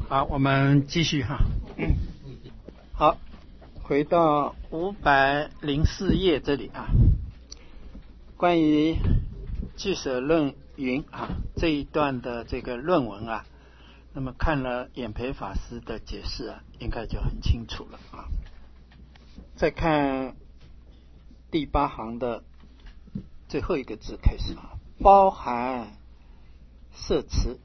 好，我们继续哈。好，回到504页这里啊，关于俱舍论云啊这一段的这个论文啊，那么看了演培法师的解释啊，应该就很清楚了啊。再看第8行的最后一个字开始啊，包含摄持。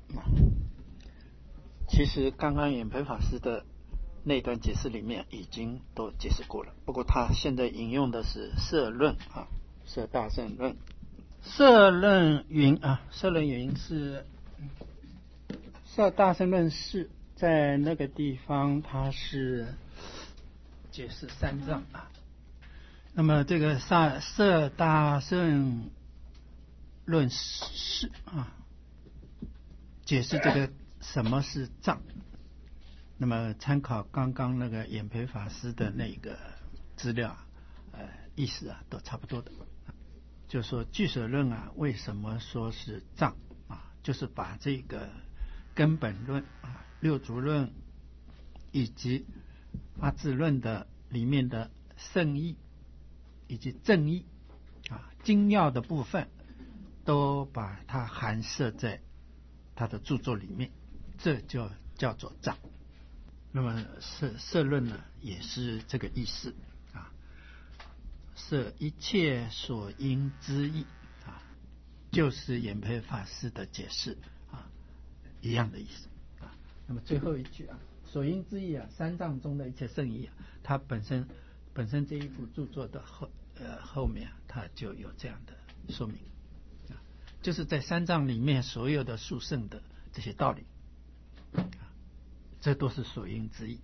其实刚刚演培法师的那段解释里面已经都解释过了，不过他现在引用的是摄论啊，摄大乘论。摄论云啊，摄论云是摄大乘论是在那个地方它是解释三藏啊。那么这个摄大乘论是啊，解释这个什么是藏。那么参考刚刚那个演培法师的那个资料意思啊都差不多的。就说俱舍论啊，为什么说是藏啊？就是把这个根本论啊、六足论以及八字论的里面的圣义以及正义啊精要的部分，都把它含摄在他的著作里面，这就叫做藏。那么摄论呢，也是这个意思啊，摄一切所应之义啊，就是演培法师的解释啊，一样的意思啊。那么最后一句啊，所应之义啊，三藏中的一切圣义啊，它本身这一部著作的后面它就有这样的说明啊，就是在三藏里面所有的殊胜的这些道理啊，这都是所应之义。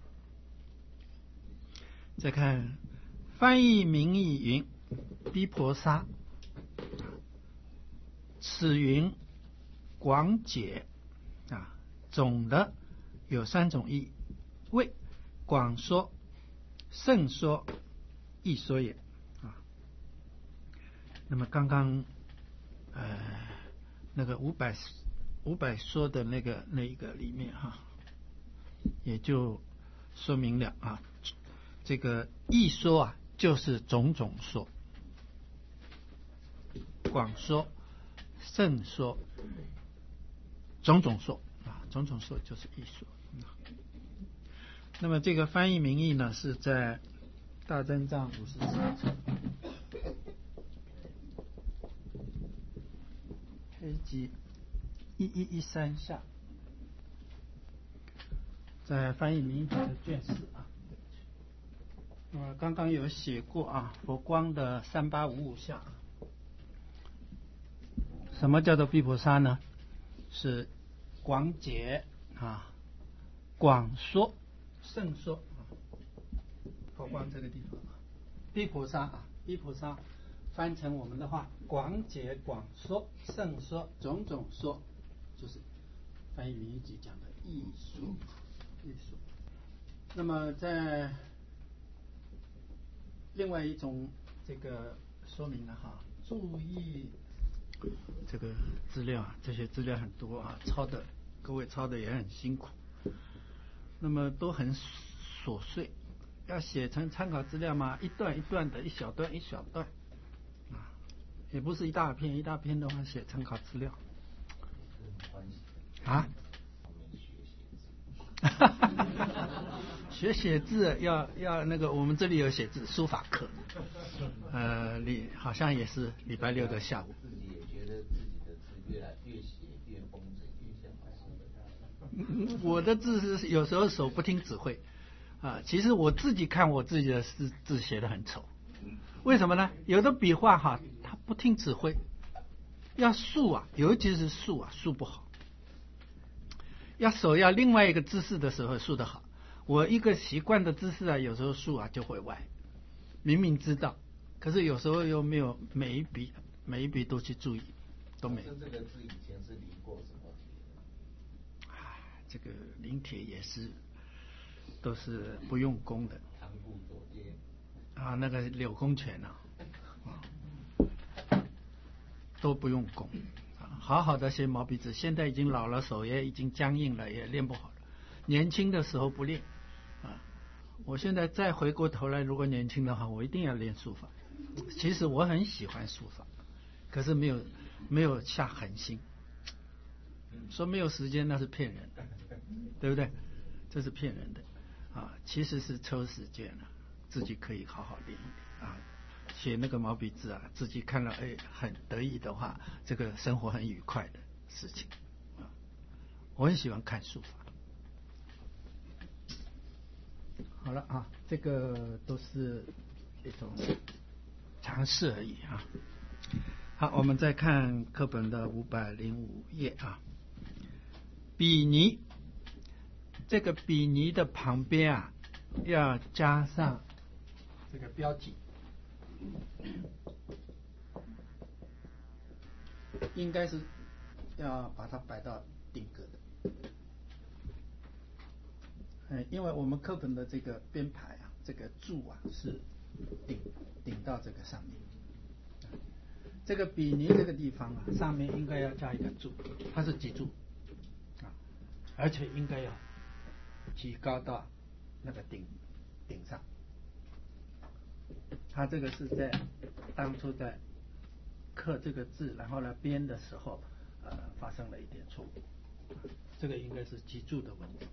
再看翻译名义云，毗婆沙，此云广解啊，总的有3种义，为广说、胜说、易说也啊。那么刚刚那个500说的那个里面哈，也就说明了啊，这个易说啊，就是种种说，广说、胜说、种种说啊，种种说就是易说。那么这个翻译名义呢，是在大增藏54册黑集1113下，在翻译名义的卷4啊。刚刚有写过啊，佛光的3855下。什么叫做毗婆沙呢？是广解啊，广说、胜说啊。佛光这个地方啊，毗婆沙啊，毗婆沙翻成我们的话，广解、广说、胜说、种种说，就是翻译名义集讲的易说。那么在另外一种这个说明呢哈，注意这个资料啊，这些资料很多啊，各位抄的也很辛苦，那么都很琐碎，要写成参考资料嘛，一段一段的，一小段一小段啊，也不是一大篇一大篇的话写参考资料啊。学写字要那个，我们这里有写字书法课，好像也是礼拜6的下午。 自己也觉得自己的字越写越工整，越像老师。 我的字是有时候手不听指挥啊，其实我自己看我自己的字写得很丑，为什么呢？有的笔画哈，它不听指挥，要竖啊，尤其是竖啊，竖不好。要另外一个姿势的时候竖得好，我一个习惯的姿势啊，有时候竖啊就会歪，明明知道，可是有时候又没有每一笔都去注意，都没有。 这个字以前是临过什么帖？ 这个临帖也是都是不用功的。 唐固左街啊，那个柳公权啊，都不用功。好好的写毛笔字，现在已经老了，手也已经僵硬了，也练不好了。 年轻的时候不练啊。我现在再回过头来，如果年轻的话，我一定要练书法。其实我很喜欢书法，可是没有下狠心。说没有时间那是骗人的，对不对？这是骗人的啊！其实是抽时间了，自己可以好好练啊。写那个毛笔字啊，自己看了很得意的话，这个生活很愉快的事情啊。我很喜欢看书法。好了啊，这个都是一种尝试而已啊。好，我们再看课本的505页啊。比拟，这个比拟的旁边啊，要加上这个标记，应该是要把它摆到顶格的。因为我们课本的这个编排啊，这个柱啊是顶到这个上面。这个比拟这个地方啊，上面应该要加一个柱，它是几柱？而且应该要提高到那个顶上。他这个是在当初在刻这个字，然后呢编的时候，发生了一点错误。这个应该是脊柱的问题。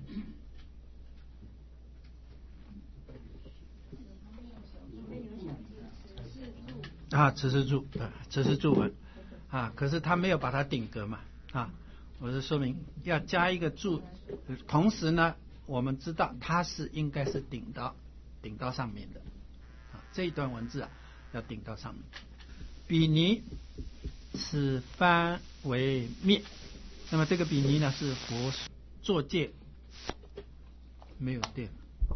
啊，此是柱，此是柱文啊，可是他没有把它顶格嘛啊。我是说明要加一个柱，同时呢，我们知道它是应该是顶到上面的，这一段文字啊要顶到上面。比拟此番为面，那么这个比拟呢是佛作戒，没有电。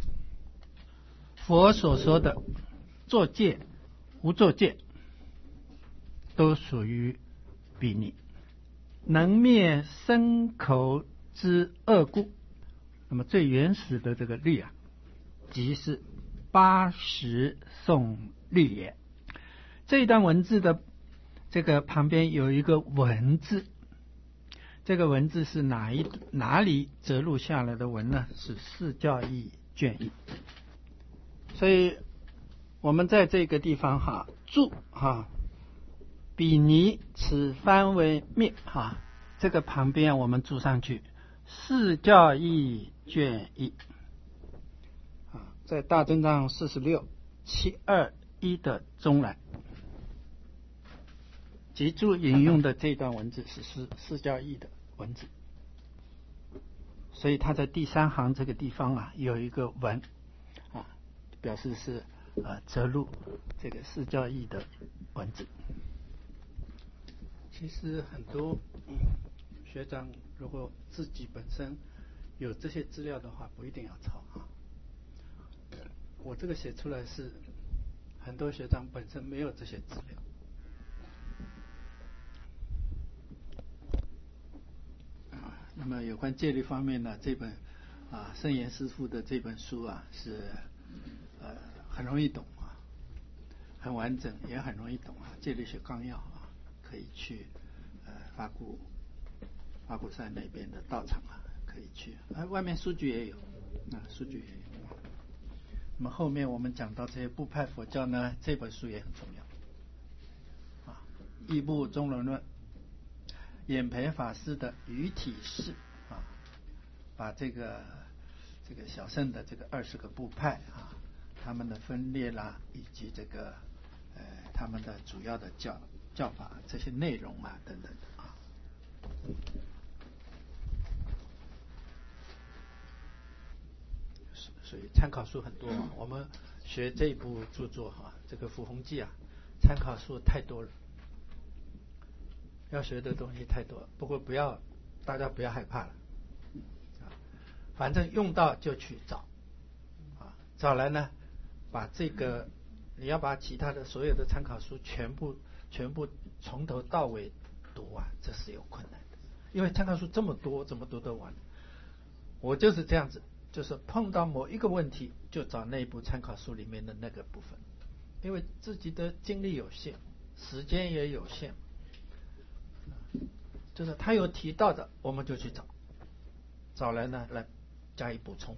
佛所说的作戒、无作戒，都属于比拟。能灭身口之恶故，那么最原始的这个律啊，即是80颂律也。这一段文字的这个旁边有一个文字，这个文字是哪里折录下来的文呢？是释教义卷1。所以我们在这个地方注比拟此番为面这个旁边我们注上去释教义卷1在大正藏46 721的中来，脊柱引用的这段文字是释教义的文字，所以它在第3行这个地方有一个文表示是折录这个释教义的文字。其实很多学长如果自己本身有这些资料的话，不一定要抄我这个写出来是很多学长本身没有这些资料。那么有关戒律方面呢，这本圣严师父的这本书是很容易懂很完整，也很容易懂戒律学纲要可以去法鼓山那边的道场可以去，外面书局也有，书局也有。那么后面我们讲到这些部派佛教呢，这本书也很重要义部中论论，演培法师的语体释把这个小乘的这个20个部派他们的分裂啦，以及这个他们的主要的教法这些内容等等所以参考书很多我们学这一部著作这个《伏弘记》参考书太多了，要学的东西太多了。不过大家不要害怕了反正用到就去找找来呢，把这个你要把其他的所有的参考书全部从头到尾读这是有困难的，因为参考书这么多怎么读得完？我就是这样子，就是碰到某一个问题就找那一部参考书里面的那个部分，因为自己的精力有限，时间也有限，就是他有提到的我们就去找来呢来加以补充。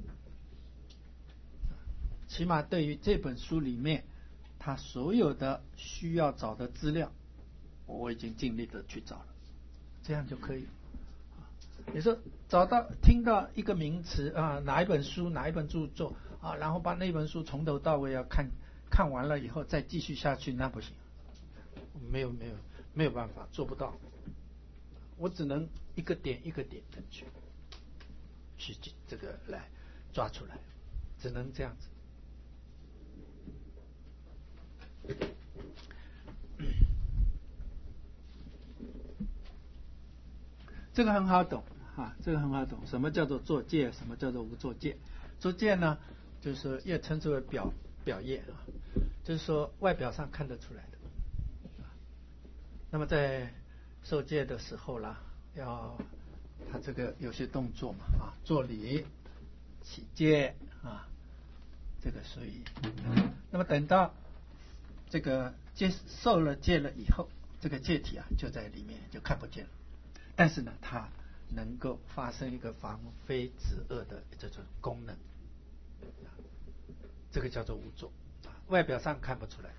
起码对于这本书里面他所有的需要找的资料，我已经尽力的去找了，这样就可以。你说听到一个名词啊，哪一本书哪一本著作啊，然后把那本书从头到尾要看完了以后再继续下去，那不行，没有办法，做不到。我只能一个点一个点的去这个来抓出来，只能这样子。这个很好懂啊，这个很好懂。什么叫做作界？什么叫做无作界？作界呢，就是也称之为表业啊，就是说外表上看得出来的。那么在受戒的时候啦，他这个有些动作嘛啊，作礼、起戒啊，这个所以，那么等到这个受了戒了以后，这个戒体啊就在里面就看不见了。但是呢，它能够发生一个防非止恶的这种功能，这个叫做无作，外表上看不出来。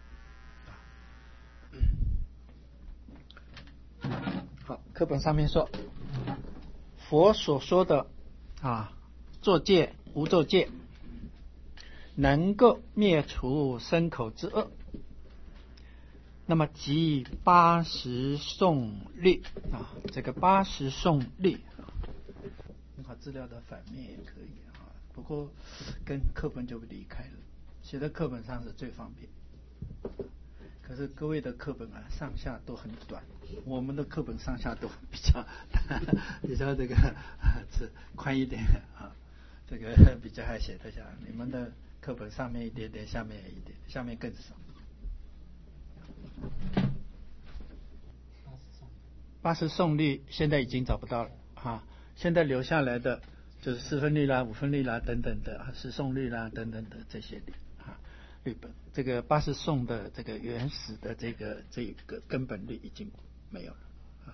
好，课本上面说，佛所说的作戒、无作戒，能够灭除身口之恶。那么即80颂律啊，这个80颂律资料的反面也可以啊，不过跟课本就离开了，写在课本上是最方便。可是各位的课本啊，上下都很短，我们的课本上下都比较这个是宽一点啊，这个比较还写得下。你们的课本上面一点点，下面一点，下面更少。80颂律现在已经找不到了啊，现在留下来的就是4分律啦、5分律啦等等的10颂律啦等等的这些律本。这个80颂的这个原始的这个根本律已经没有了啊，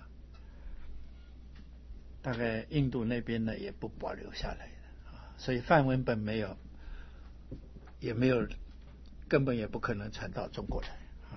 大概印度那边呢也不保留下来的啊，所以梵文本没有，也没有，根本也不可能传到中国来啊。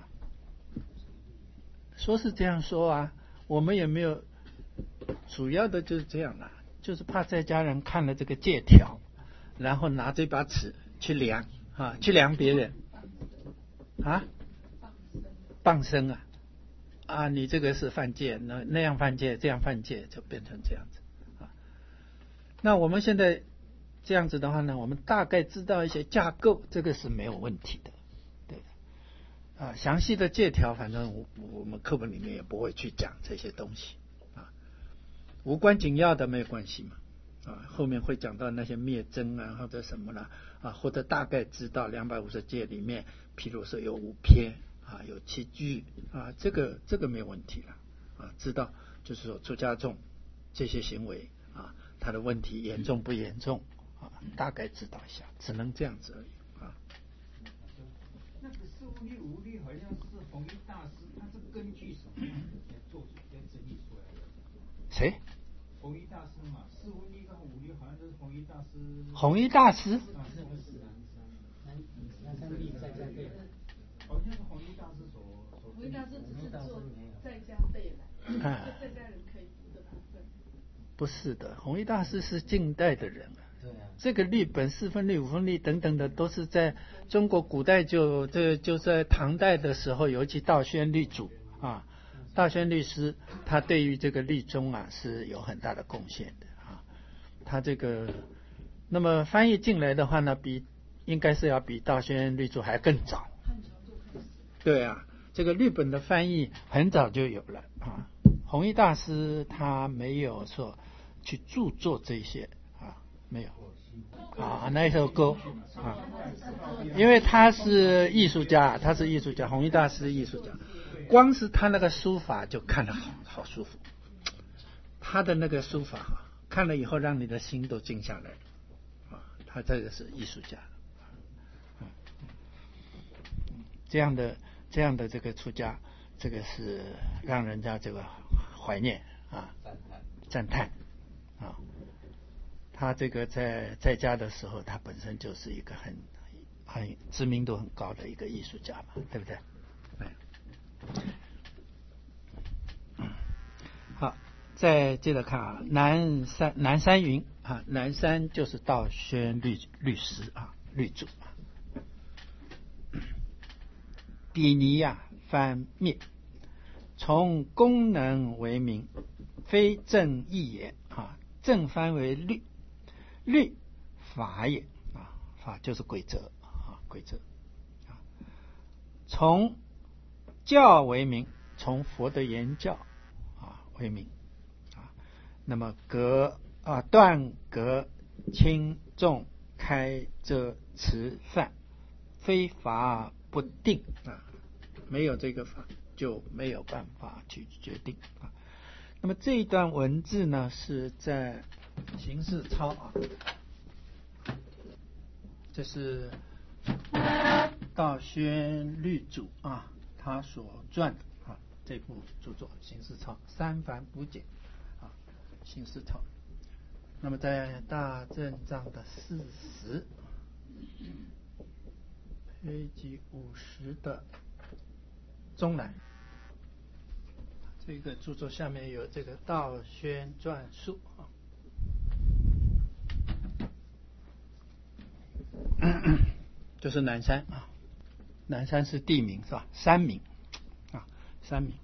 说是这样说啊，我们也没有，主要的就是这样啦，就是怕在家人看了这个戒条，然后拿这把尺去量啊，去量别人啊，傍身啊，你这个是犯戒，那样犯戒，这样犯戒，就变成这样子啊。那我们现在这样子的话呢，我们大概知道一些架构，这个是没有问题的，对啊。详细的戒条，反正我们课本里面也不会去讲这些东西啊，无关紧要的没有关系嘛啊，后面会讲到那些灭僧啊或者什么啦啊，或者大概知道250戒里面，譬如说有5篇啊，有7句啊，这个没有问题了啊，知道就是说出家众这些行为啊，他的问题严重不严重啊，大概知道一下，只能这样子而已啊。 那个4分律5律好像是弘一大师，他是根据什么样的做出来整理出来的？ 谁？ 弘一大师嘛，4分律跟5律好像都是弘一大师。 弘一大师？ 好像是弘一大师所。 弘一大师只是做在家备来，在家人可以读的部分。 不是的，弘一大师是近代的人啊。这个律本4分律、5分律等等的，都是在中国古代就在唐代的时候，尤其道宣律主啊，道宣律师，他对于这个律宗啊是有很大的贡献的啊。他这个那么翻译进来的话呢，应该是要比道宣律主还更早。对啊，这个律本的翻译很早就有了啊。弘一大师他没有说去著作这些啊，没有啊，那一首歌啊，因为他是艺术家，弘一大师艺术家，光是他那个书法就看得好舒服，他的那个书法看了以后让你的心都静下来啊，他这个是艺术家，这样的这个出家，这个是让人家这个怀念啊，赞叹啊。 他这个在家的时候，他本身就是一个很知名度很高的一个艺术家嘛，对不对？好，再接着看啊，南山云啊，南山就是道宣律师啊，律主啊。比尼呀，翻灭，从功能为名，非正义也啊。正翻为律，律法也啊，法就是规则啊，规则啊。从教为名，从佛的言教啊为名啊。那么断隔轻重开遮持犯，非法不定啊。没有这个法就没有办法去决定啊。那么这一段文字呢，是在形式抄啊，这是道宣律主啊他所撰的啊这部著作形式抄三繁补简啊形式抄。那么在大正藏的40page 50的中南，这个著作下面有这个道宣传述啊，就是南山啊，南山是地名是吧？山名啊，山名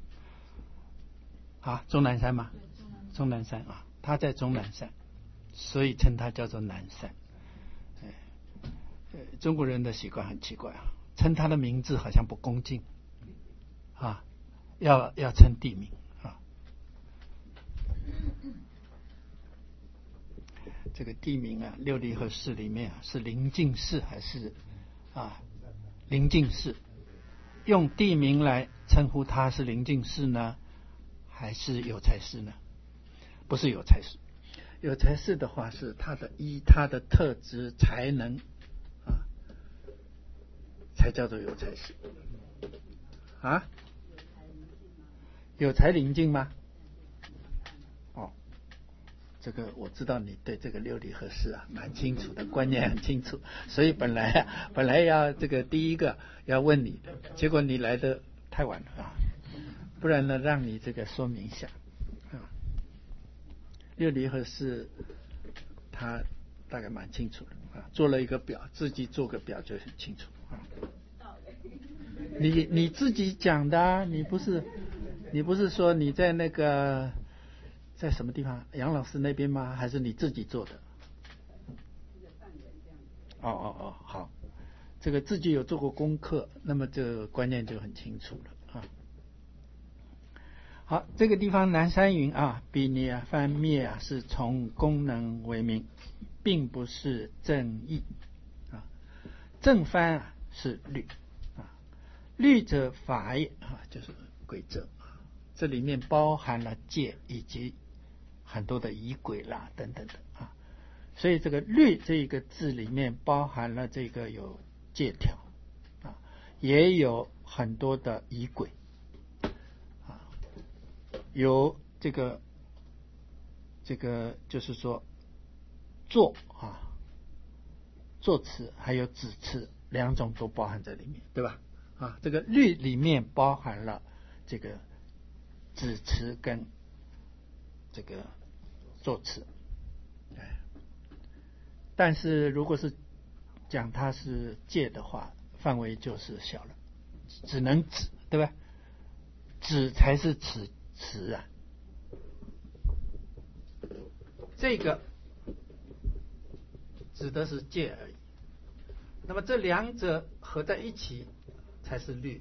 啊，终南山嘛，终南山啊，他在终南山，所以称它叫做南山。中国人的习惯很奇怪啊，称他的名字好像不恭敬。啊，要称地名啊。这个地名啊，六离合寺里面是临净寺还是临净寺？用地名来称呼它是临净寺呢，还是有才寺呢？不是有才寺。有才寺的话是依他的特质才能啊，才叫做有才寺啊。有才临近吗？哦，这个我知道你对这个六离合寺啊蛮清楚的，观念很清楚，所以本来要这个第一个要问你的，结果你来的太晚了啊，不然呢让你这个说明一下啊。六离合寺他大概蛮清楚的啊，做了一个表，自己做个表就很清楚啊。你自己讲的啊，你不是说你在那个在什么地方杨老师那边吗？还是你自己做的？好，这个自己有做过功课，那么这个观念就很清楚了啊。好，这个地方南山云啊，比尼啊翻灭啊，是从功能为名，并不是正义啊。正翻啊是律啊，律者法也啊，就是规则。这里面包含了戒以及很多的仪轨啦等等的啊，所以这个律这一个字里面包含了这个有戒条啊，也有很多的仪轨啊，有这个就是说作词还有止词两种都包含在里面，对吧？啊，这个律里面包含了这个止词跟这个作词，但是如果是讲它是戒的话，范围就是小了，只能止，对吧？止才是词啊，这个指的是戒而已。那么这两者合在一起才是律。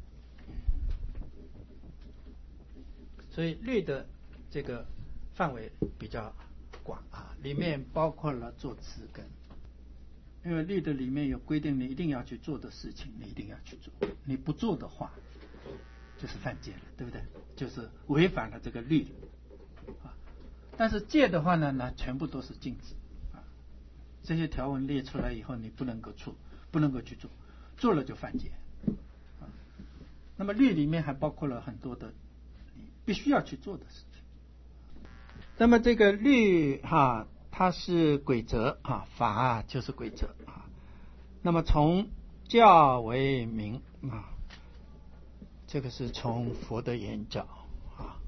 所以律的这个范围比较广啊，里面包括了作词跟，因为律的里面有规定，你一定要去做的事情，你一定要去做，你不做的话就是犯戒了，对不对？就是违反了这个律啊。但是戒的话呢，那全部都是禁止啊，这些条文列出来以后，你不能够去做，做了就犯戒啊。那么律里面还包括了很多的必须要去做的事情。那么这个律它是规则啊，法就是规则啊。那么从教为名啊，这个是从佛的眼角啊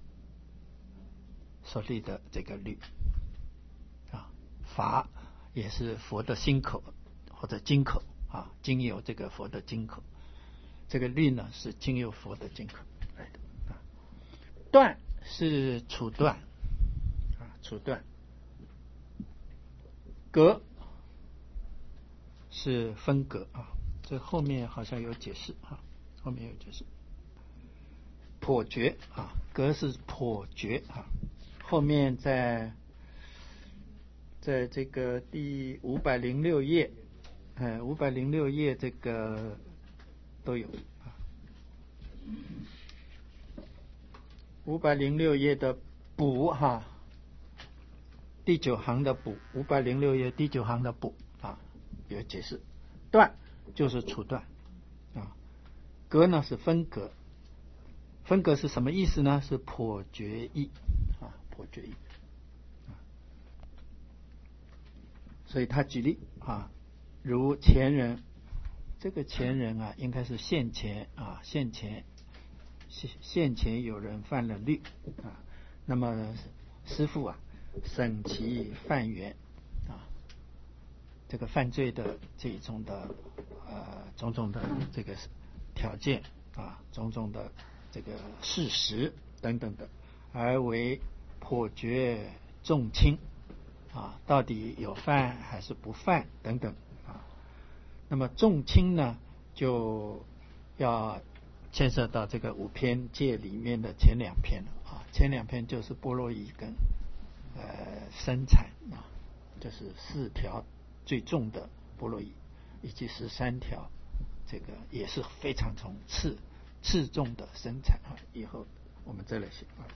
所立的这个律啊，法也是佛的心口或者经口啊，经由这个佛的经口，这个律呢是经由佛的经口来的啊。断是处断啊，处断。隔是分隔啊，这后面好像有解释啊，后面有解释。破绝啊，隔是破绝啊，后面在这个第506页，506页这个都有啊。506页的补哈。第9行的补，506页第9行的补啊，有解释。断就是处断啊，隔呢是分隔，分隔是什么意思呢？是破绝义啊，破绝义啊。所以他举例啊，如前人，这个前人啊，应该是现前啊，现前有人犯了律啊，那么师父啊，审其犯缘啊，这个犯罪的这种的种种的这个条件啊，种种的这个事实等等的，而为破决重轻啊，到底有犯还是不犯等等啊。那么重轻呢，就要牵涉到这个5篇戒里面的前2篇了啊，前2篇就是般若义跟生产啊，就是4条最重的般若义，以及13条这个也是非常次重的生产啊。以后我们再来写啊。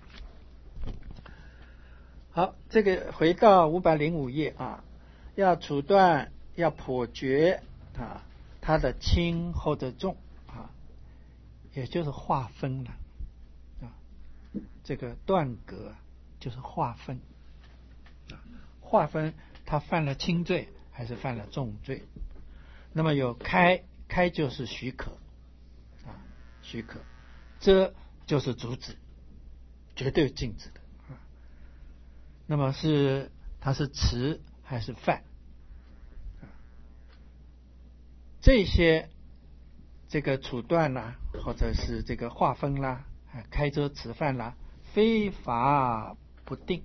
好，这个回到505页啊，要处断，要破决啊，它的轻或者重啊，也就是划分了啊。这个断隔就是划分。划分他犯了轻罪还是犯了重罪。那么有开就是许可啊，许可；遮就是阻止，绝对禁止的啊。那么他是持还是犯啊？这些这个处断啦，或者是这个划分啦，开遮持犯啦，非法不定。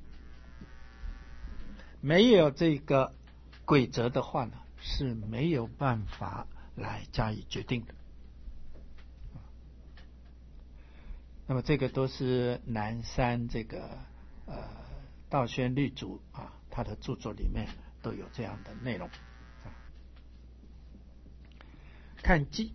没有这个规则的话呢，是没有办法来加以决定的。那么这个都是南山这个道宣律祖啊，他的著作里面都有这样的内容啊。看记，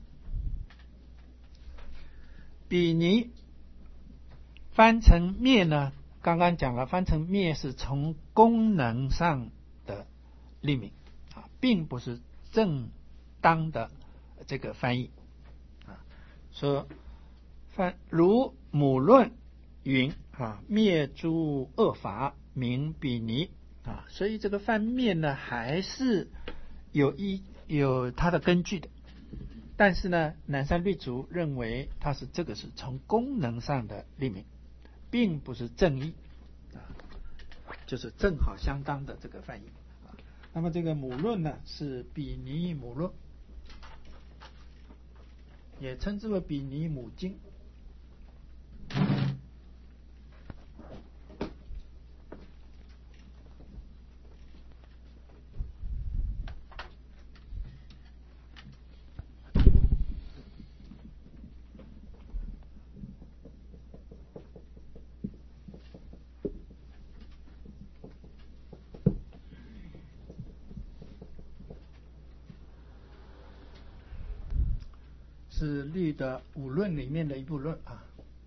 比尼翻成灭呢？刚刚讲了，翻成灭是从功能上的立名啊，并不是正当的这个翻译啊。说如母论云啊，灭诸恶法名比尼啊，所以这个翻灭呢，还是有它的根据的。但是呢，南山律祖认为这个是从功能上的立名，并不是正义啊，就是正好相当的这个翻译啊。那么这个母论呢，是比尼母论，也称之为比尼母经。是律的5论里面的一部论啊。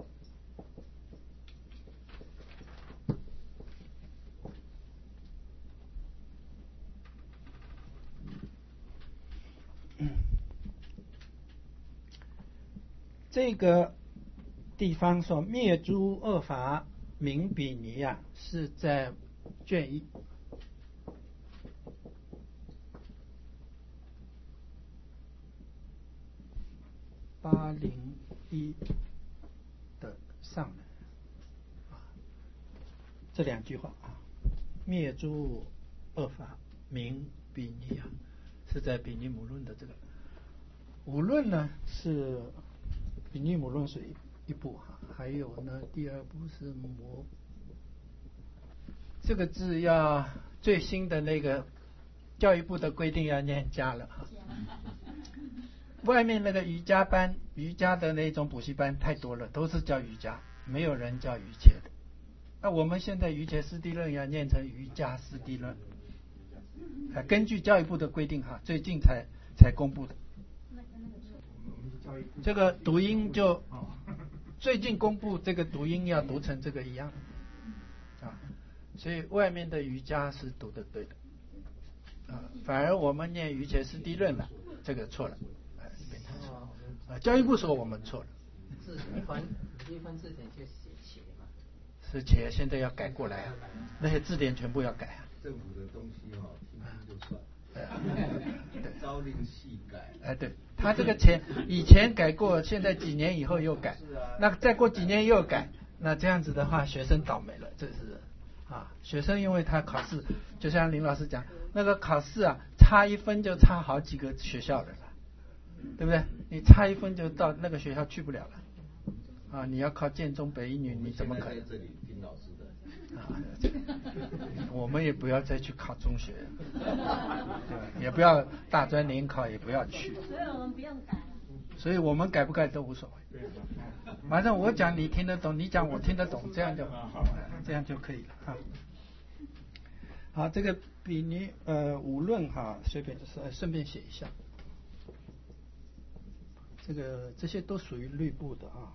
这个地方说灭诸恶法名比尼啊，是在卷1 801的上来啊，这2句话啊，灭诸恶法，明比尼啊，是在比尼姆论的这个五论呢，是比尼姆论是一部哈，还有呢第2部是摩，这个字要最新的那个教育部的规定要念家了哈。外面那个瑜伽班，瑜伽的那种补习班太多了，都是教瑜伽，没有人教瑜伽的。那我们现在瑜伽师地论要念成瑜伽师地论，根据教育部的规定哈，最近才公布的。这个读音就最近公布，这个读音要读成这个一样啊，所以外面的瑜伽是读的对的啊，反而我们念瑜伽师地论了，这个错了。教育部说我们错了。 是一分字典就写茄嘛？ 是茄，现在要改过来啊，那些字典全部要改啊。 政府的东西哈，听听就算。朝令夕改。 对，他这个以前改过，现在几年以后又改，那再过几年又改，那这样子的话，学生倒霉了，这是啊，学生因为他考试，就像林老师讲，那个考试啊，差1分就差好几个学校了。对不对？你差1分就到那个学校去不了了啊！你要考建中、北一女，你怎么可能？ 在这里听老师的啊，我们也不要再去考中学，对，也不要大专联考，也不要去。 所以我们不用改了。 所以我们改不改都无所谓。反正我讲你听得懂，你讲我听得懂，这样就可以了啊。好，这个比尼五论哈，随便顺便写一下。这些都属于律部的啊，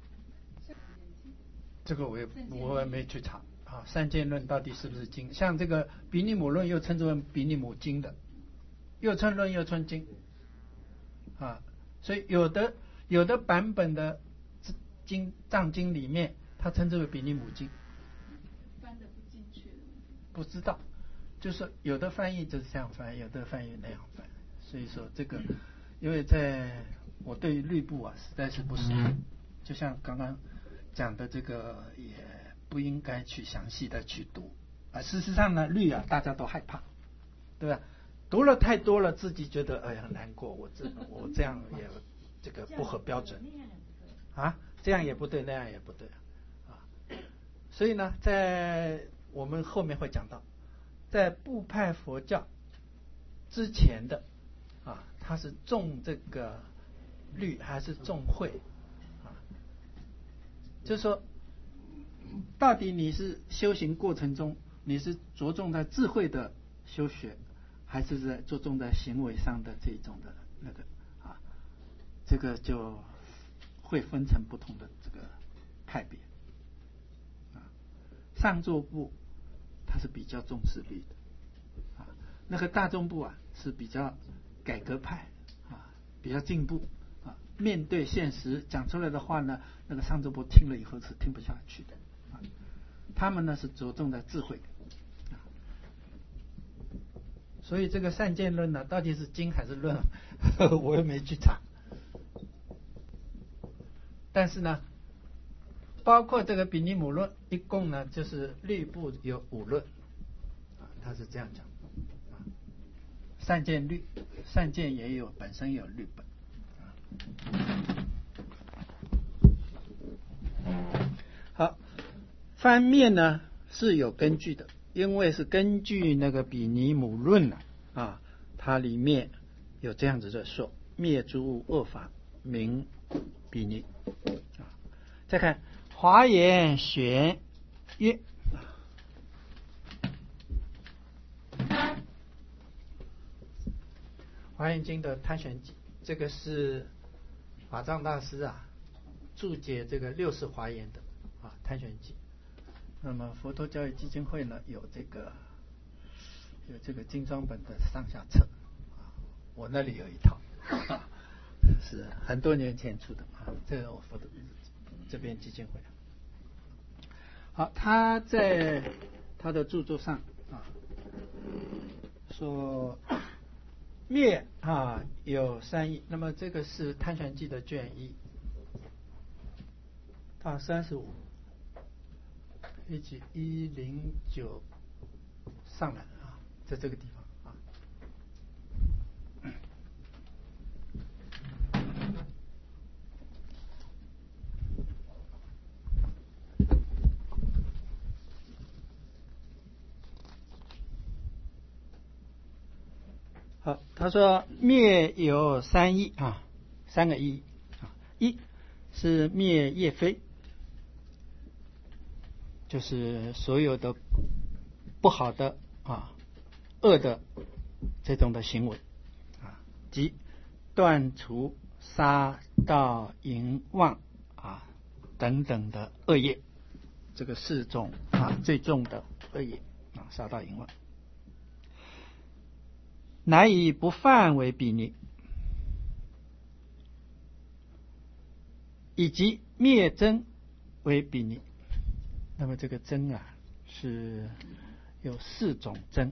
这个我也没去查啊。三界论到底是不是经？像这个比尼姆论又称之为比尼姆经的，又称论又称经啊。所以有的版本的藏经里面，它称之为比尼姆经。 翻得不精确。 不知道，就是有的翻译就是这样翻，有的翻译那样翻。所以说这个，因为我对于律部啊实在是不熟，就像刚刚讲的这个，也不应该去详细的去读啊。事实上呢，律啊大家都害怕，对吧？读了太多了，自己觉得哎呀难过，我这样也这个不合标准啊，这样也不对，那样也不对啊。所以呢，在我们后面会讲到，在部派佛教之前的啊，它是重这个律还是重慧啊？就是说，到底你是修行过程中，你是着重在智慧的修学，还是在着重在行为上的这种的那个啊？这个就会分成不同的这个派别啊。上座部它是比较重视律的啊，那个大众部啊是比较改革派啊，比较进步。面对现实讲出来的话呢，那个上座部听了以后是听不下去的啊。他们呢是着重在智慧啊，所以这个善见论呢，到底是经还是论，我也没去查。但是呢，包括这个比尼姆论，一共呢就是律部有5论啊，他是这样讲啊。善见律，善见也有本身有律本。好，翻面呢是有根据的，因为是根据那个比尼姆论啊，它里面有这样子的说：灭诸恶法，名比尼啊。再看华严玄曰，华严经的贪玄记，这个是法藏大师啊注解这个60华严的啊贪玄记。那么佛陀教育基金会呢有这个精装本的上下册啊，我那里有一套，是很多年前出的啊，这个我佛陀这边基金会。好，他在他的著作上啊说， 灭有三义，那么这个是《探玄记》的卷1到35，page 109上来在这个地方好，他说灭有三义三个义一是灭业非，就是所有的不好的恶的这种的行为即断除杀盗淫妄等等的恶业，这个4种最重的恶业杀盗淫妄，乃以不犯为比拟，以及灭增为比拟。那么这个增是有4种增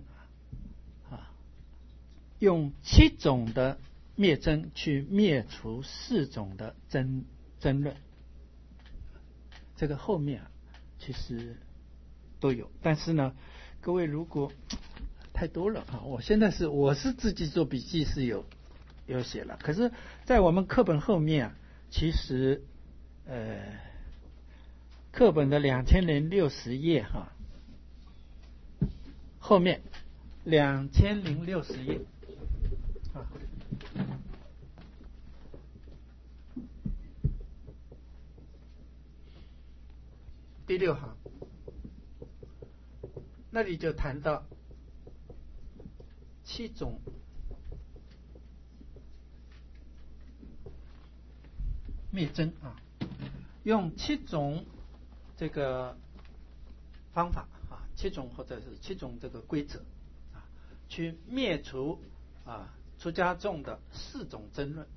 用7种的灭增去灭除4种的争论，这个后面其实都有，但是呢，各位如果太多了我是自己做笔记是有写了，可是在我们课本后面其实课本的2060页后面2060页第6行，那里就谈到7种灭增用7种这个方法7种或者是7种这个规则去灭除出家众的4种争论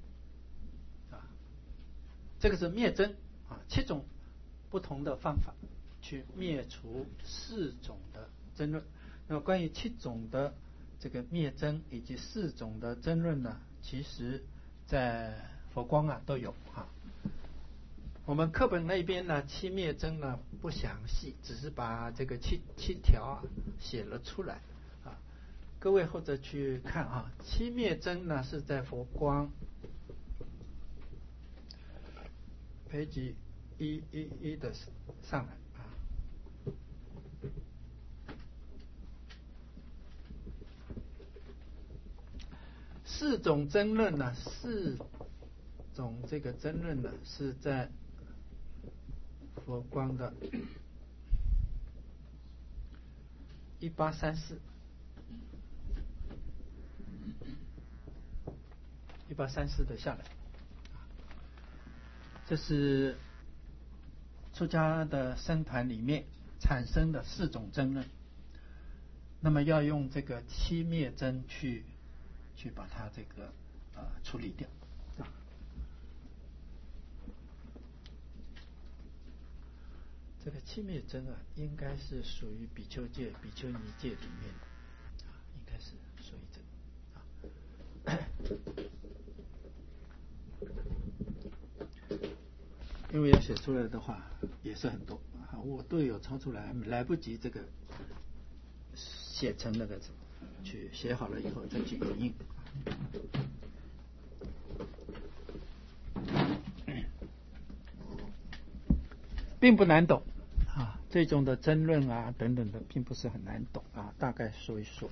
这个是灭增7种不同的方法去灭除4种的争论。那么关于7种的这个灭增以及4种的争论呢，其实在佛光都有我们课本那边呢7灭增呢不详细，只是把这个七条写了出来各位或者去看7灭增呢是在佛光page 111的上来4种争论呢4种这个争论呢是在佛光的1834的下来，这是出家的僧团里面产生的4种争论，那么要用这个7灭增去把它这个处理掉这个7灭增应该是属于比丘戒比丘尼戒里面的应该是属于这个因为要写出来的话也是很多我都有抄出来，来不及这个写成那个去写好了以后再去影印并不难懂这种的争论等等的并不是很难懂大概说一说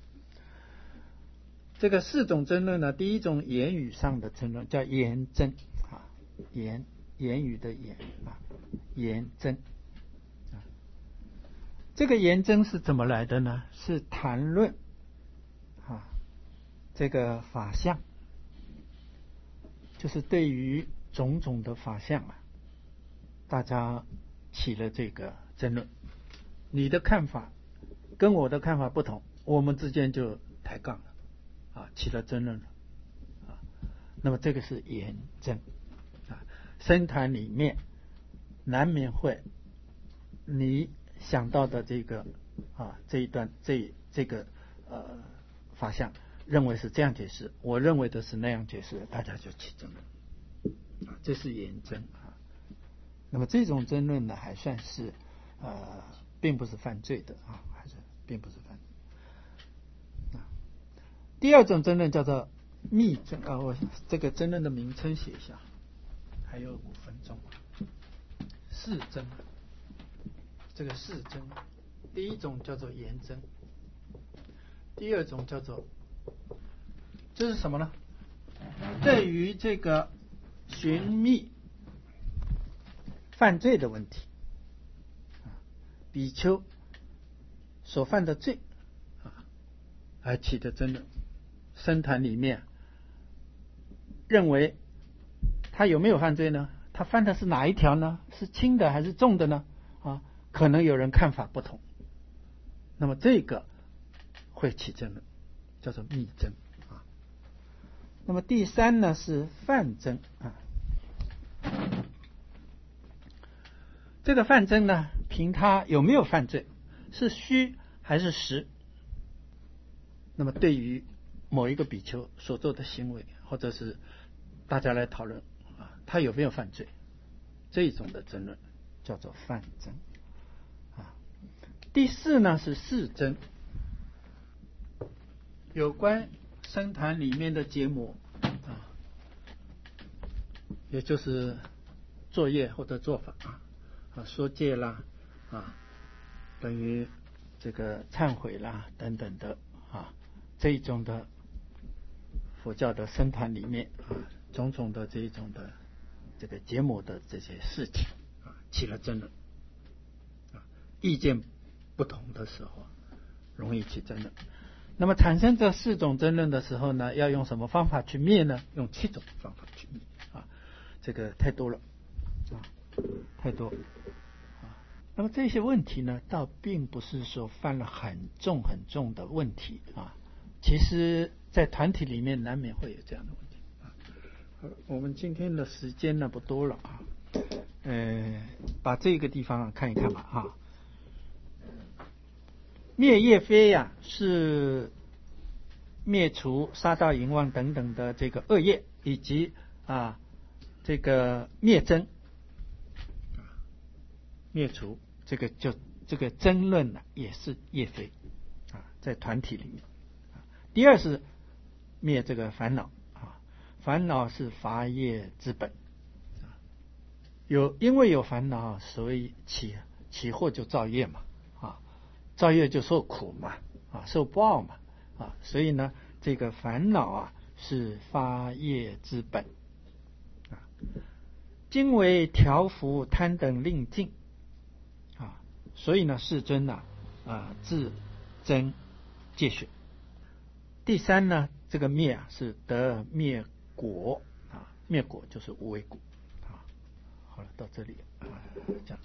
这个4种争论呢，第一种言语上的争论叫言争言语的言争这个言争是怎么来的呢？是谈论这个法相，就是对于种种的法相大家起了这个争论，你的看法跟我的看法不同，我们之间就抬杠了起了争论了那么这个是言争僧团里面难免会你想到的这个这一段这个法相认为是这样解释，我认为的是那样解释，大家就起争论，这是言争啊。那么这种争论呢，还算是并不是犯罪的啊，还是并不是犯罪。第二种争论叫做密争啊，我这个争论的名称写一下，还有5分钟。事争，这个事争，第一种叫做言争，第二种叫做，这是什么呢？对于这个寻觅犯罪的问题，比丘所犯的罪而起的争论，僧团里面认为他有没有犯罪呢？他犯的是哪一条呢？是轻的还是重的呢？可能有人看法不同，那么这个会起争论，叫做密争啊。那么第三呢是犯争啊。这个犯争呢，凭他有没有犯罪，是虚还是实。那么对于某一个比丘所做的行为，或者是大家来讨论他有没有犯罪，这种的争论叫做犯争啊。第四呢是事争，有关僧团里面的节目也就是作业或者做法说戒啦等于这个忏悔啦等等的这一种的佛教的僧团里面种种的这一种的这个结魔的这些事情起了争论意见不同的时候容易起争论。那么产生这4种争论的时候呢，要用什么方法去灭呢？用7种方法去灭这个太多了太多那么这些问题呢，倒并不是说犯了很重很重的问题其实在团体里面难免会有这样的问题我们今天的时间呢不多了把这个地方看一看吧灭业非是灭除杀盗淫妄等等的这个恶业，以及这个灭争灭除这个这个争论也是业非在团体里面第二是灭这个烦恼烦恼是乏业之本因为有烦恼所以起惑就造业嘛造业就受苦嘛受报嘛所以呢这个烦恼是发业之本今为调伏贪等令尽所以呢世尊自增戒学。第三呢这个灭是得灭果灭果就是无为果好了到这里讲